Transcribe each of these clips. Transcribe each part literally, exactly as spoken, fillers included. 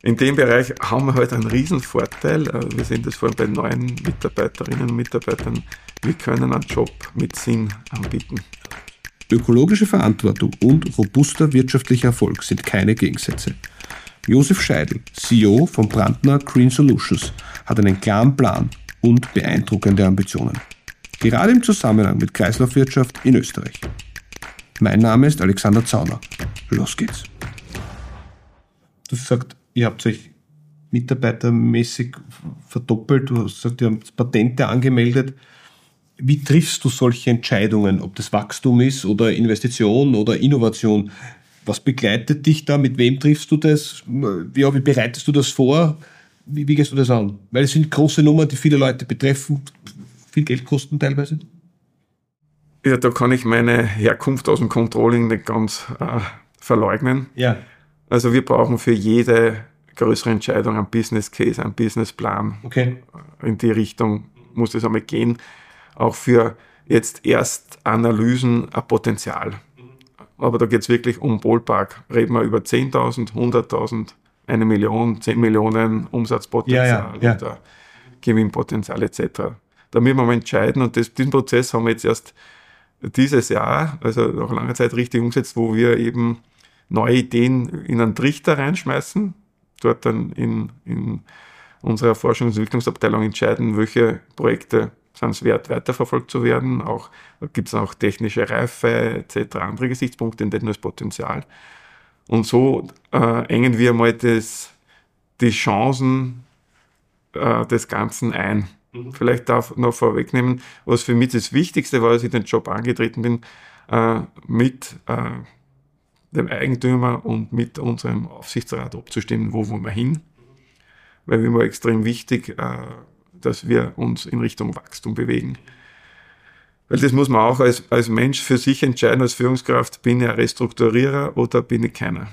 In dem Bereich haben wir halt einen Riesenvorteil. Wir sehen das vor allem bei neuen Mitarbeiterinnen und Mitarbeitern. Wir können einen Job mit Sinn anbieten. Ökologische Verantwortung und robuster wirtschaftlicher Erfolg sind keine Gegensätze. Josef Scheidl, C E O von Brandner Green Solutions, hat einen klaren Plan und beeindruckende Ambitionen. Gerade im Zusammenhang mit Kreislaufwirtschaft in Österreich. Mein Name ist Alexander Zauner. Los geht's. Du hast gesagt, ihr habt euch mitarbeitermäßig verdoppelt. Du hast gesagt, ihr habt Patente angemeldet. Wie triffst du solche Entscheidungen, ob das Wachstum ist oder Investition oder Innovation? Was begleitet dich da? Mit wem triffst du das? Ja, wie bereitest du das vor? Wie, wie gehst du das an? Weil es sind große Nummern, die viele Leute betreffen, viel Geld kosten teilweise. Ja, da kann ich meine Herkunft aus dem Controlling nicht ganz äh, verleugnen. Ja. Also wir brauchen für jede größere Entscheidung einen Business Case, einen Businessplan. Okay. In die Richtung muss es einmal gehen. Auch für jetzt erst Analysen ein Potenzial. Aber da geht es wirklich um Ballpark. Reden wir über zehntausend, hunderttausend, eine Million, zehn Millionen Umsatzpotenzial ja, ja, ja. oder Gewinnpotenzial et cetera. Da müssen wir mal entscheiden und das, diesen Prozess haben wir jetzt erst dieses Jahr, also nach langer Zeit richtig umgesetzt, wo wir eben neue Ideen in einen Trichter reinschmeißen, dort dann in, in unserer Forschungs- und Entwicklungsabteilung entscheiden, welche Projekte sind es wert, weiterverfolgt zu werden. Auch, da gibt es auch technische Reife et cetera, andere Gesichtspunkte, nicht nur das Potenzial. Und so äh, engen wir mal das, die Chancen äh, des Ganzen ein. Mhm. Vielleicht darf ich noch vorwegnehmen, was für mich das Wichtigste war, als ich den Job angetreten bin, äh, mit äh, dem Eigentümer und mit unserem Aufsichtsrat abzustimmen, wo wollen wir hin. Weil mir war extrem wichtig, äh, dass wir uns in Richtung Wachstum bewegen. Weil das muss man auch als, als Mensch für sich entscheiden, als Führungskraft, bin ich ein Restrukturierer oder bin ich keiner.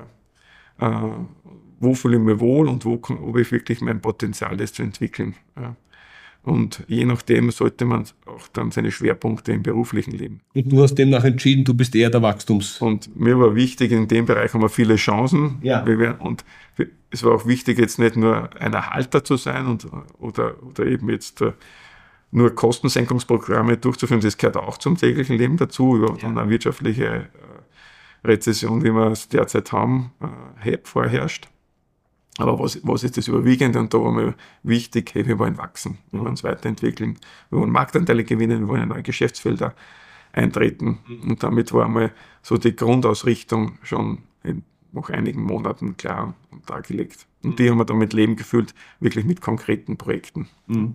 Ja. Äh, wo fühle ich mich wohl und wo kann, ob ich wirklich mein Potenzial ist zu entwickeln. Ja. Und je nachdem sollte man auch dann seine Schwerpunkte im beruflichen Leben. Und du hast demnach entschieden, du bist eher der Wachstums. Und mir war wichtig, in dem Bereich haben wir viele Chancen. Ja. Und es war auch wichtig, jetzt nicht nur ein Erhalter zu sein und, oder, oder eben jetzt nur Kostensenkungsprogramme durchzuführen. Das gehört auch zum täglichen Leben dazu, über ja. eine wirtschaftliche Rezession, wie wir es derzeit haben, vorherrscht. Aber was, was ist das Überwiegende? Und da war mir wichtig, hey, wir wollen wachsen, wir wollen uns weiterentwickeln, wir wollen Marktanteile gewinnen, wir wollen in neue Geschäftsfelder eintreten. Mhm. Und damit war einmal so die Grundausrichtung schon in, nach einigen Monaten klar und dargelegt. Und mhm. die haben wir dann mit Leben gefüllt, wirklich mit konkreten Projekten. Mhm.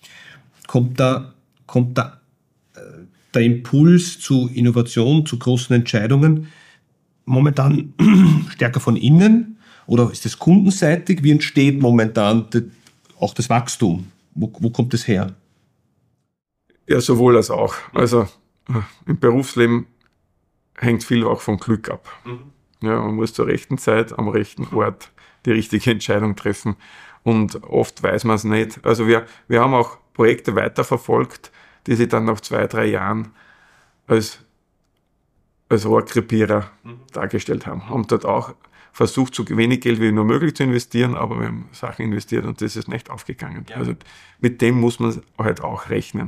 Kommt da, kommt da äh, der Impuls zu Innovation, zu großen Entscheidungen momentan stärker von innen? Oder ist das kundenseitig? Wie entsteht momentan die, auch das Wachstum? Wo, wo kommt das her? Ja, sowohl als auch. Also im Berufsleben hängt viel auch vom Glück ab. Mhm. Ja, man muss zur rechten Zeit am rechten Ort die richtige Entscheidung treffen. Und oft weiß man es nicht. Also wir, wir haben auch Projekte weiterverfolgt, die sich dann nach zwei, drei Jahren als, als Rohrkrepierer mhm. dargestellt haben. Haben dort auch versucht, so wenig Geld wie nur möglich zu investieren, aber wir haben Sachen investiert und das ist nicht aufgegangen. Ja. Also mit dem muss man halt auch rechnen.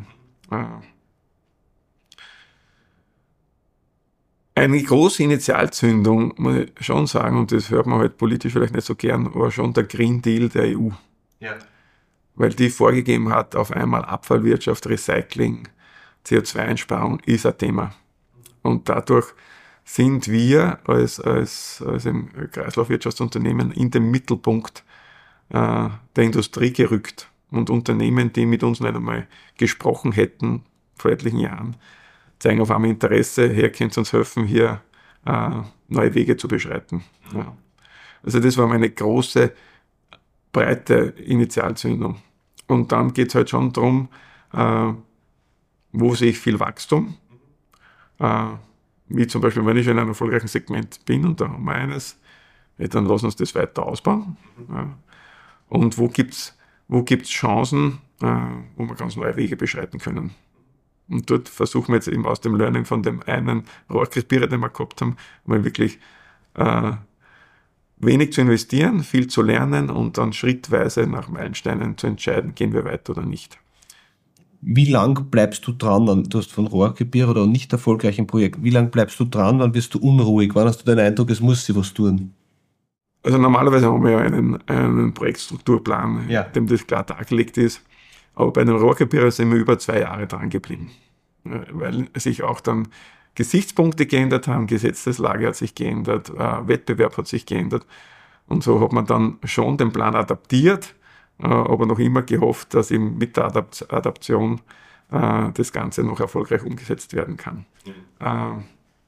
Eine große Initialzündung, muss ich schon sagen, und das hört man halt politisch vielleicht nicht so gern, war schon der Green Deal der E U. Ja. Weil die vorgegeben hat, auf einmal Abfallwirtschaft, Recycling, C O zwei Einsparung ist ein Thema. Und dadurch sind wir als, als, als ein Kreislaufwirtschaftsunternehmen in den Mittelpunkt äh, der Industrie gerückt. Und Unternehmen, die mit uns nicht einmal gesprochen hätten vor etlichen Jahren, zeigen auf einmal Interesse, hier könnt ihr uns helfen, hier äh, neue Wege zu beschreiten. Ja. Also das war meine große, breite Initialzündung. Und dann geht es halt schon darum, äh, wo sehe ich viel Wachstum, äh, wie zum Beispiel, wenn ich in einem erfolgreichen Segment bin und da haben wir eines, ja, dann lassen wir uns das weiter ausbauen. Ja. Und wo gibt es wo gibt's Chancen, äh, wo wir ganz neue Wege beschreiten können. Und dort versuchen wir jetzt eben aus dem Learning von dem einen Rohrkrepierer, den wir gehabt haben, mal wirklich äh, wenig zu investieren, viel zu lernen und dann schrittweise nach Meilensteinen zu entscheiden, gehen wir weiter oder nicht. Wie lang bleibst du dran? Du hast von Rohrkrepierer oder nicht erfolgreichen Projekt. Wie lang bleibst du dran? Wann wirst du unruhig? Wann hast du den Eindruck, es muss sich was tun? Also normalerweise haben wir ja einen, einen Projektstrukturplan, ja. dem das klar dargelegt ist. Aber bei einem Rohrkrepierer sind wir über zwei Jahre dran geblieben. Weil sich auch dann Gesichtspunkte geändert haben, Gesetzeslage hat sich geändert, äh, Wettbewerb hat sich geändert. Und so hat man dann schon den Plan adaptiert, äh, aber noch immer gehofft, dass eben mit der Adapt- Adaption äh, das Ganze noch erfolgreich umgesetzt werden kann. Mhm. Äh,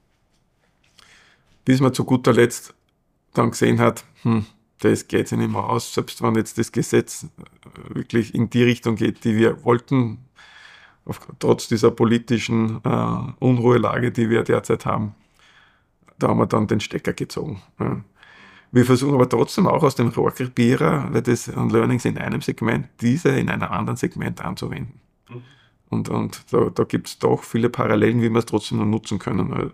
bis man zu guter Letzt dann gesehen hat, hm, das geht sich nicht mehr aus, selbst wenn jetzt das Gesetz wirklich in die Richtung geht, die wir wollten, auf, trotz dieser politischen äh, Unruhelage, die wir derzeit haben, da haben wir dann den Stecker gezogen. Ja. Wir versuchen aber trotzdem auch aus dem Rohrkrepierer, weil das an Learnings in einem Segment, diese in einem anderen Segment anzuwenden. Mhm. Und, und da, da gibt es doch viele Parallelen, wie wir es trotzdem noch nutzen können.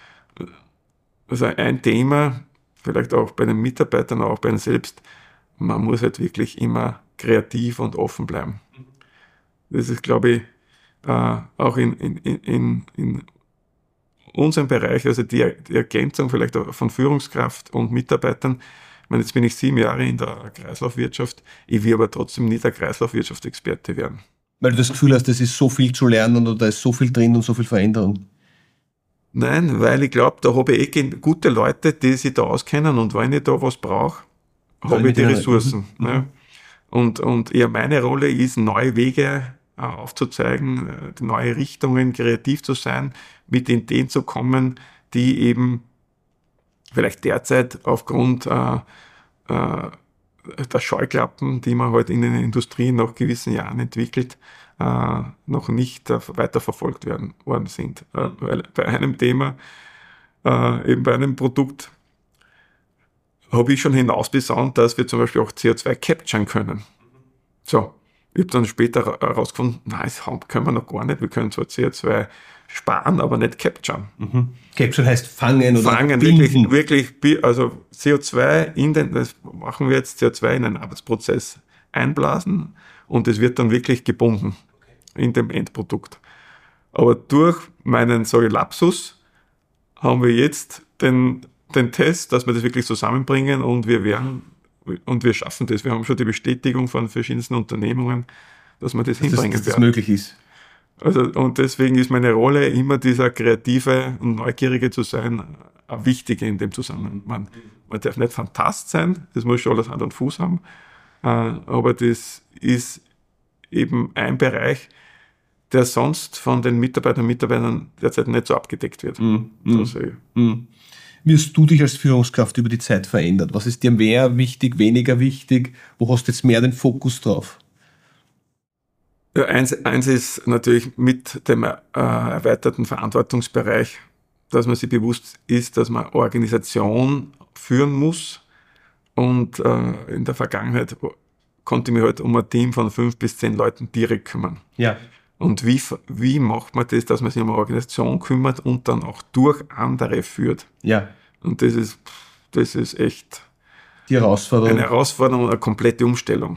Also ein Thema, vielleicht auch bei den Mitarbeitern, auch bei uns selbst, man muss halt wirklich immer kreativ und offen bleiben. Das ist, glaube ich, äh, auch in, in, in, in unserem Bereich, also die, die Ergänzung vielleicht auch von Führungskraft und Mitarbeitern. Ich meine, jetzt bin ich sieben Jahre in der Kreislaufwirtschaft, ich will aber trotzdem nie der Kreislaufwirtschaftsexperte werden. Weil du das Gefühl hast, es ist so viel zu lernen oder da ist so viel drin und so viel Veränderung. Nein, weil ich glaube, da habe ich eh gute Leute, die sich da auskennen und wenn ich da was brauche, habe ich die Ressourcen. Mhm. Ja. Und, und eher meine Rolle ist, neue Wege äh, aufzuzeigen, äh, neue Richtungen, kreativ zu sein, mit Ideen zu kommen, die eben vielleicht derzeit aufgrund äh, äh, der Scheuklappen, die man halt in den Industrien nach gewissen Jahren entwickelt, äh, noch nicht äh, weiter verfolgt werden worden sind. Äh, weil bei einem Thema, äh, eben bei einem Produkt, habe ich schon hinausbesandt, dass wir zum Beispiel auch C O zwei capturen können. So, ich habe dann später herausgefunden, nein, das können wir noch gar nicht, wir können zwar C O zwei sparen, aber nicht capturen. Mhm. Capturen heißt fangen oder fangen, binden. wirklich, wirklich, also C O zwei in den, das machen wir jetzt, C O zwei in einen Arbeitsprozess einblasen und es wird dann wirklich gebunden in dem Endprodukt. Aber durch meinen, sage ich, Lapsus haben wir jetzt den, den Test, dass wir das wirklich zusammenbringen und wir werden, und wir schaffen das. Wir haben schon die Bestätigung von verschiedensten Unternehmungen, dass wir das dass hinbringen das, dass werden. das möglich ist. Also, und deswegen ist meine Rolle immer dieser kreative und neugierige zu sein, eine wichtige in dem Zusammenhang. Man, man darf nicht Fantast sein, das muss schon alles Hand und Fuß haben, aber das ist eben ein Bereich, der sonst von den Mitarbeitern und Mitarbeitern derzeit nicht so abgedeckt wird. Mm, also, mm. Wie hast du dich als Führungskraft über die Zeit verändert? Was ist dir mehr wichtig, weniger wichtig? Wo hast du jetzt mehr den Fokus drauf? Ja, eins, eins ist natürlich mit dem äh, erweiterten Verantwortungsbereich, dass man sich bewusst ist, dass man Organisation führen muss. Und äh, in der Vergangenheit konnte ich mich halt um ein Team von fünf bis zehn Leuten direkt kümmern. Ja. Und wie, wie macht man das, dass man sich um eine Organisation kümmert und dann auch durch andere führt? Ja. Und das ist, das ist echt die Herausforderung. Eine Herausforderung und eine komplette Umstellung.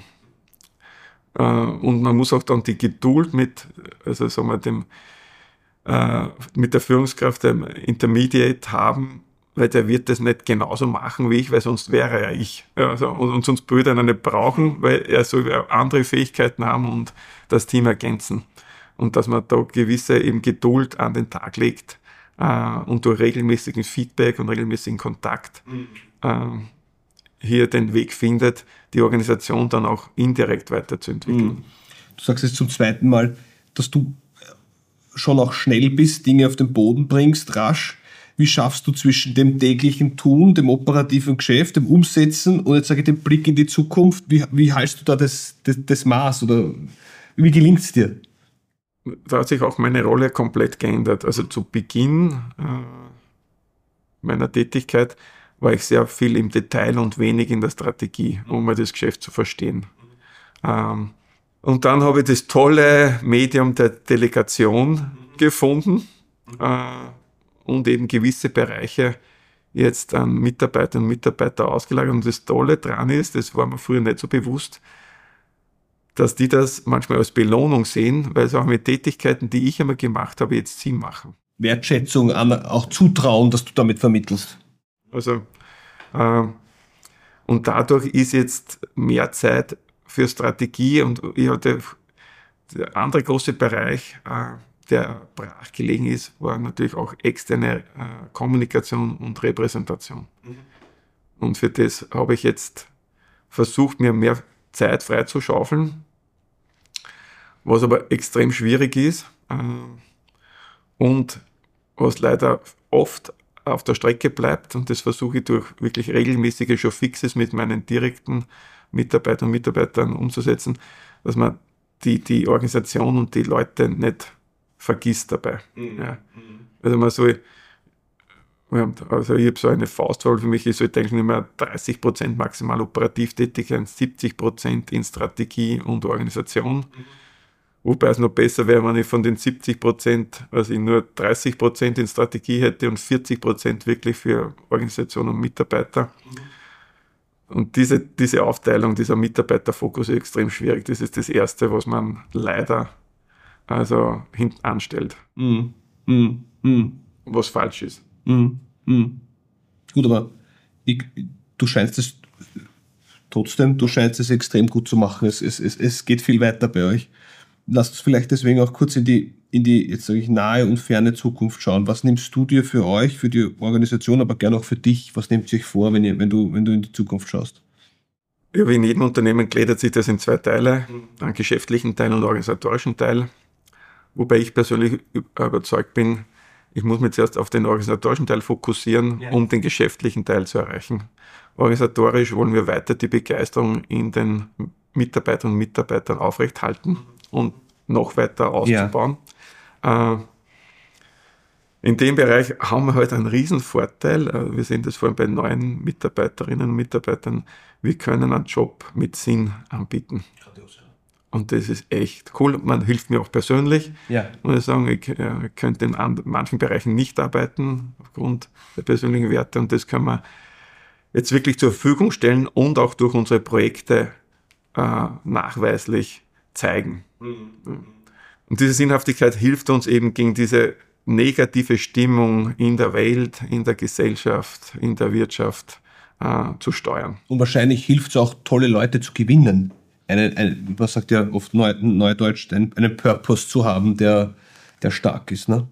Und man muss auch dann die Geduld mit, also sagen wir, dem, äh, mit der Führungskraft, dem Intermediate haben, weil der wird das nicht genauso machen wie ich, weil sonst wäre er ich. Also, und, und sonst würde er nicht brauchen, weil er soll andere Fähigkeiten haben und das Team ergänzen. Und dass man da gewisse eben Geduld an den Tag legt äh, und durch regelmäßigen Feedback und regelmäßigen Kontakt mhm. äh, hier den Weg findet, die Organisation dann auch indirekt weiterzuentwickeln. Du sagst jetzt zum zweiten Mal, dass du schon auch schnell bist, Dinge auf den Boden bringst, rasch. Wie schaffst du zwischen dem täglichen Tun, dem operativen Geschäft, dem Umsetzen und jetzt sage ich den Blick in die Zukunft? Wie, wie hältst du da das, das, das Maß oder wie gelingt es dir? Da hat sich auch meine Rolle komplett geändert. Also zu Beginn äh, meiner Tätigkeit war ich sehr viel im Detail und wenig in der Strategie, um mal das Geschäft zu verstehen. Ähm, und dann habe ich das tolle Medium der Delegation gefunden äh, und eben gewisse Bereiche jetzt an Mitarbeiterinnen und Mitarbeiter ausgelagert. Und das Tolle dran ist, das war mir früher nicht so bewusst, dass die das manchmal als Belohnung sehen, weil es auch mit Tätigkeiten, die ich einmal gemacht habe, jetzt sie machen. Wertschätzung, auch Zutrauen, dass du damit vermittelst. Also, äh, und dadurch ist jetzt mehr Zeit für Strategie, und ich hatte, der andere große Bereich, äh, der brach gelegen ist, war natürlich auch externe äh, Kommunikation und Repräsentation. Mhm. Und für das habe ich jetzt versucht, mir mehr Zeit frei zu schaufeln, was aber extrem schwierig ist äh, und was leider oft auf der Strecke bleibt, und das versuche ich durch wirklich regelmäßige Showfixes mit meinen direkten Mitarbeitern und Mitarbeitern umzusetzen, dass man die, die Organisation und die Leute nicht vergisst dabei. Mhm. Ja. Also man soll, also ich habe so eine Faustregel für mich, ich sollte eigentlich immer dreißig Prozent maximal operativ tätig sein, siebzig Prozent in Strategie und Organisation. Mhm. Wobei es noch besser wäre, wenn ich von den siebzig Prozent, also ich nur dreißig Prozent in Strategie hätte und vierzig Prozent wirklich für Organisation und Mitarbeiter. Mhm. Und diese, diese Aufteilung, dieser Mitarbeiterfokus ist extrem schwierig. Das ist das Erste, was man leider also hinten anstellt. Mhm. Mhm. Mhm. Was falsch ist. Mhm. Mhm. Gut, aber ich, du scheinst es trotzdem, du scheinst es extrem gut zu machen. Es, es, es, es geht viel weiter bei euch. Lass uns vielleicht deswegen auch kurz in die, in die, jetzt sage ich, nahe und ferne Zukunft schauen. Was nimmst du dir für euch, für die Organisation, aber gerne auch für dich? Was nehmt ihr euch vor, wenn, ihr, wenn, du, wenn du in die Zukunft schaust? Ja, wie in jedem Unternehmen gliedert sich das in zwei Teile, einen geschäftlichen Teil und einen organisatorischen Teil. Wobei ich persönlich überzeugt bin, ich muss mich zuerst auf den organisatorischen Teil fokussieren, ja. um den geschäftlichen Teil zu erreichen. Organisatorisch wollen wir weiter die Begeisterung in den Mitarbeiterinnen und Mitarbeitern aufrechthalten und noch weiter auszubauen. Ja. Äh, in dem Bereich haben wir halt einen riesen Vorteil. Wir sehen das vor allem bei neuen Mitarbeiterinnen und Mitarbeitern. Wir können einen Job mit Sinn anbieten. Und das ist echt cool. Man hilft mir auch persönlich. Ja. Muss ich sagen, ich äh, könnte in an, manchen Bereichen nicht arbeiten aufgrund der persönlichen Werte, und das können wir jetzt wirklich zur Verfügung stellen und auch durch unsere Projekte äh, nachweislich zeigen. Mhm. Und diese Sinnhaftigkeit hilft uns eben gegen diese negative Stimmung in der Welt, in der Gesellschaft, in der Wirtschaft äh, zu steuern. Und wahrscheinlich hilft es auch, tolle Leute zu gewinnen. Einen, ein, man sagt ja oft neu, neudeutsch, einen, einen Purpose zu haben, der, der stark ist. Ne?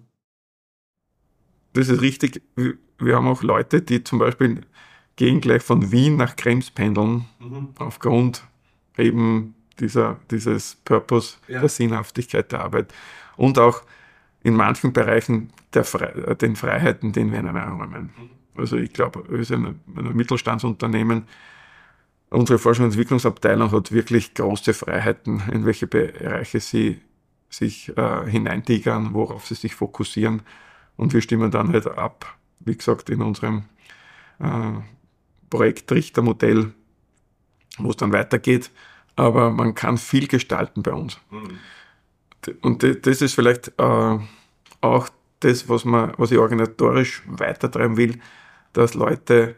Das ist richtig. Wir haben auch Leute, die zum Beispiel gehen gleich von Wien nach Krems pendeln, mhm. aufgrund eben dieser, dieses Purpose, ja. der Sinnhaftigkeit der Arbeit und auch in manchen Bereichen der Fre- den Freiheiten, die wir ihnen erräumen. Mhm. Also ich glaube, wir sind ein, ein Mittelstandsunternehmen. Unsere Forschung- und Entwicklungsabteilung hat wirklich große Freiheiten, in welche Bereiche sie sich äh, hineintigern, worauf sie sich fokussieren. Und wir stimmen dann halt ab, wie gesagt, in unserem äh, Projekt Trichtermodell, wo es dann weitergeht. Aber man kann viel gestalten bei uns. Mhm. Und das ist vielleicht äh, auch das, was, man, was ich organisatorisch weitertreiben will, dass Leute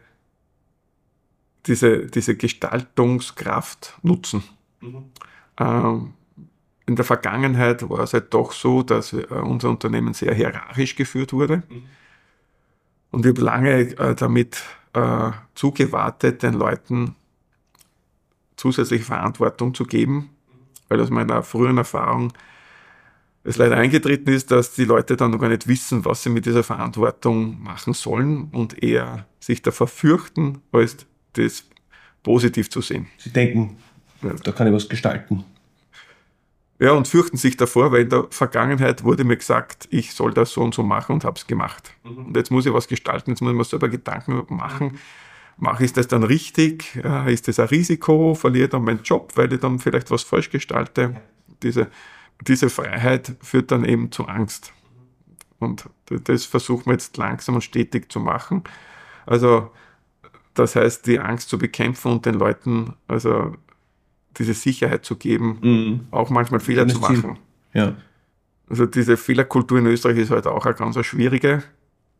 diese, diese Gestaltungskraft nutzen. Mhm. Ähm, in der Vergangenheit war es halt doch so, dass wir, äh, unser Unternehmen sehr hierarchisch geführt wurde. Mhm. Und wir haben lange äh, damit äh, zugewartet, den Leuten zusätzliche Verantwortung zu geben, weil aus meiner früheren Erfahrung es leider eingetreten ist, dass die Leute dann noch gar nicht wissen, was sie mit dieser Verantwortung machen sollen und eher sich davor fürchten, als das positiv zu sehen. Sie denken, ja. da kann ich was gestalten. Ja, und fürchten sich davor, weil in der Vergangenheit wurde mir gesagt, ich soll das so und so machen und habe es gemacht. Mhm. Und jetzt muss ich was gestalten, jetzt muss ich mir selber Gedanken machen. Mhm. Mache ich das dann richtig? Ist das ein Risiko? Verliere ich dann meinen Job, weil ich dann vielleicht was falsch gestalte? Diese, diese Freiheit führt dann eben zu Angst. Und das versuchen wir jetzt langsam und stetig zu machen. Also das heißt, die Angst zu bekämpfen und den Leuten also diese Sicherheit zu geben, mhm. auch manchmal Fehler zu machen. Ja. Also diese Fehlerkultur in Österreich ist halt auch eine ganz schwierige.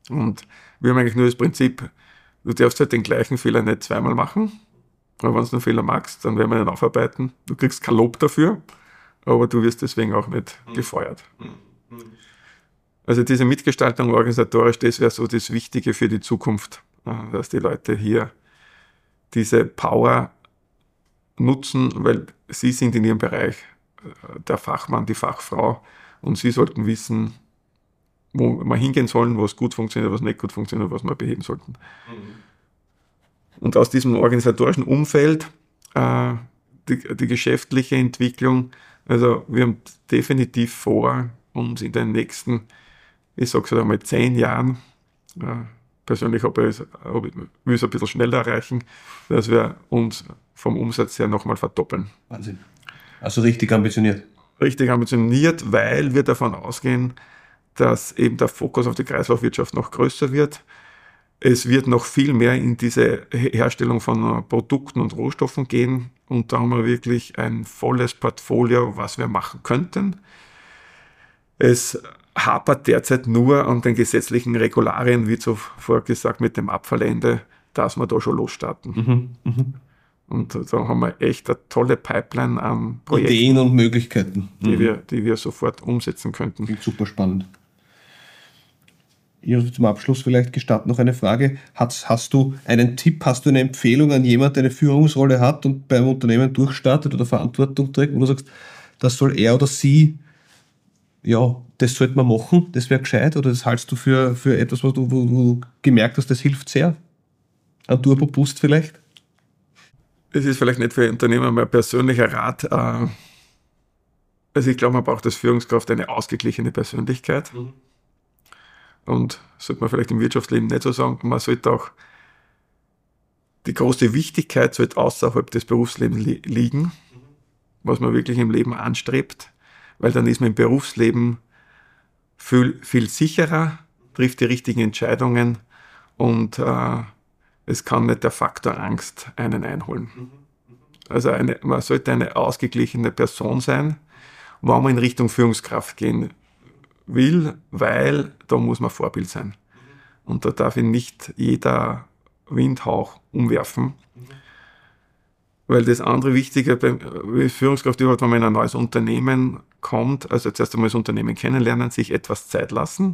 Und wir haben eigentlich nur das Prinzip, du darfst halt den gleichen Fehler nicht zweimal machen. Aber wenn du einen Fehler machst, dann werden wir ihn aufarbeiten. Du kriegst kein Lob dafür, aber du wirst deswegen auch nicht gefeuert. Also diese Mitgestaltung organisatorisch, das wäre so das Wichtige für die Zukunft, dass die Leute hier diese Power nutzen, weil sie sind in ihrem Bereich der Fachmann, die Fachfrau und sie sollten wissen, wo wir hingehen sollen, was gut funktioniert, was nicht gut funktioniert, was wir beheben sollten. Mhm. Und aus diesem organisatorischen Umfeld äh, die, die geschäftliche Entwicklung, also wir haben definitiv vor, uns in den nächsten, ich sage es einmal, zehn Jahren, äh, persönlich habe ich, hab ich, will es ein bisschen schneller erreichen, dass wir uns vom Umsatz her nochmal verdoppeln. Wahnsinn. Also richtig ambitioniert. Richtig ambitioniert, weil wir davon ausgehen, dass eben der Fokus auf die Kreislaufwirtschaft noch größer wird. Es wird noch viel mehr in diese Herstellung von Produkten und Rohstoffen gehen. Und da haben wir wirklich ein volles Portfolio, was wir machen könnten. Es hapert derzeit nur an den gesetzlichen Regularien, wie zuvor gesagt, mit dem Abfallende, dass wir da schon losstarten. Mhm, mh. Und da haben wir echt eine tolle Pipeline an Projekten. Ideen und Möglichkeiten. Die, mhm. wir, die wir sofort umsetzen könnten. Klingt super spannend. Ich zum Abschluss vielleicht gestatten noch eine Frage. Hast, hast du einen Tipp, hast du eine Empfehlung an jemanden, der eine Führungsrolle hat und beim Unternehmen durchstartet oder Verantwortung trägt, wo du sagst, das soll er oder sie, ja, das sollte man machen, das wäre gescheit, oder das hältst du für, für etwas, wo du, wo du gemerkt hast, das hilft sehr? Ein Turbo-Boost vielleicht? Es ist vielleicht nicht für Unternehmer mein persönlicher Rat. Also ich glaube, man braucht als Führungskraft eine ausgeglichene Persönlichkeit. Mhm. Und sollte man vielleicht im Wirtschaftsleben nicht so sagen, man sollte auch, die große Wichtigkeit sollte außerhalb des Berufslebens li- liegen, mhm. was man wirklich im Leben anstrebt, weil dann ist man im Berufsleben viel, viel sicherer, trifft die richtigen Entscheidungen und äh, es kann nicht der Faktor Angst einen einholen. Also eine, man sollte eine ausgeglichene Person sein, wo man in Richtung Führungskraft gehen will, weil da muss man Vorbild sein. Und da darf ihn nicht jeder Windhauch umwerfen. Weil das andere Wichtige bei Führungskraft überhaupt, wenn man in ein neues Unternehmen kommt, also zuerst einmal das Unternehmen kennenlernen, sich etwas Zeit lassen.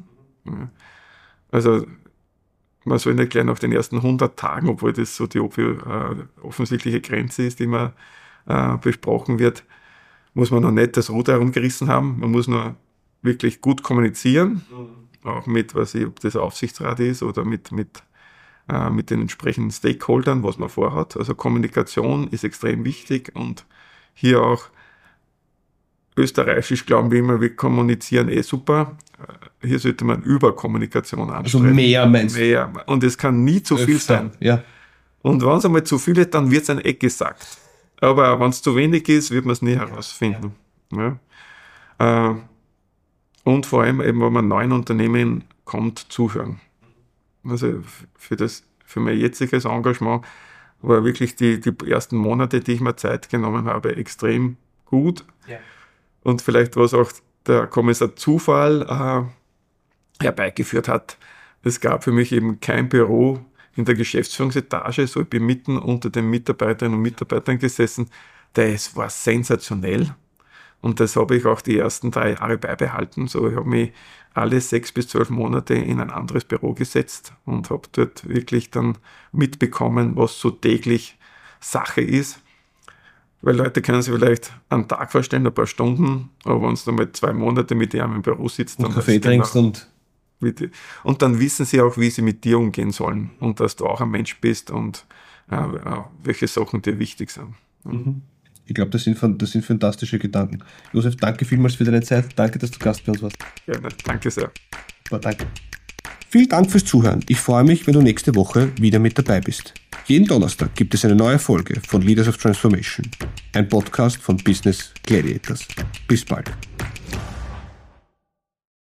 Also man soll nicht gleich nach den ersten hundert Tagen, obwohl das so die offensichtliche Grenze ist, die man äh, besprochen wird, muss man noch nicht das Ruder herumgerissen haben. Man muss nur wirklich gut kommunizieren, mhm. auch mit, was ich, ob das Aufsichtsrat ist oder mit, mit, äh, mit den entsprechenden Stakeholdern, was man vorhat. Also Kommunikation ist extrem wichtig und hier auch österreichisch glauben wir immer, wir kommunizieren eh super. Hier sollte man über Kommunikation ansprechen. Also mehr meinst du? Mehr. Und es kann nie zu viel Öfter, sein. Ja. Und wenn es einmal zu viel ist, dann wird es ein Eck gesagt. Aber wenn es zu wenig ist, wird man es nie herausfinden. Ja. Ja. Äh, und vor allem eben, wenn man neuen Unternehmen kommt, zuhören. Also für, das, für mein jetziges Engagement war wirklich die, die ersten Monate, die ich mir Zeit genommen habe, extrem gut. Ja. Und vielleicht was auch der Kommissar Zufall äh, herbeigeführt hat. Es gab für mich eben kein Büro in der Geschäftsführungsetage, so ich bin mitten unter den Mitarbeiterinnen und Mitarbeitern gesessen. Das war sensationell. Und das habe ich auch die ersten drei Jahre beibehalten. So, ich habe mich alle sechs bis zwölf Monate in ein anderes Büro gesetzt und habe dort wirklich dann mitbekommen, was so täglich Sache ist. Weil Leute können sich vielleicht einen Tag vorstellen, ein paar Stunden, aber wenn du dann mal zwei Monate mit dir im Büro sitzt, und Kaffee trinkst und und dann wissen sie auch, wie sie mit dir umgehen sollen und dass du auch ein Mensch bist und äh, welche Sachen dir wichtig sind. Mhm. Ich glaube, das sind, das sind fantastische Gedanken. Josef, danke vielmals für deine Zeit. Danke, dass du Gast bei uns warst. Gerne, danke sehr. Ja, danke. Vielen Dank fürs Zuhören. Ich freue mich, wenn du nächste Woche wieder mit dabei bist. Jeden Donnerstag gibt es eine neue Folge von Leaders of Transformation, ein Podcast von Business Gladiators. Bis bald.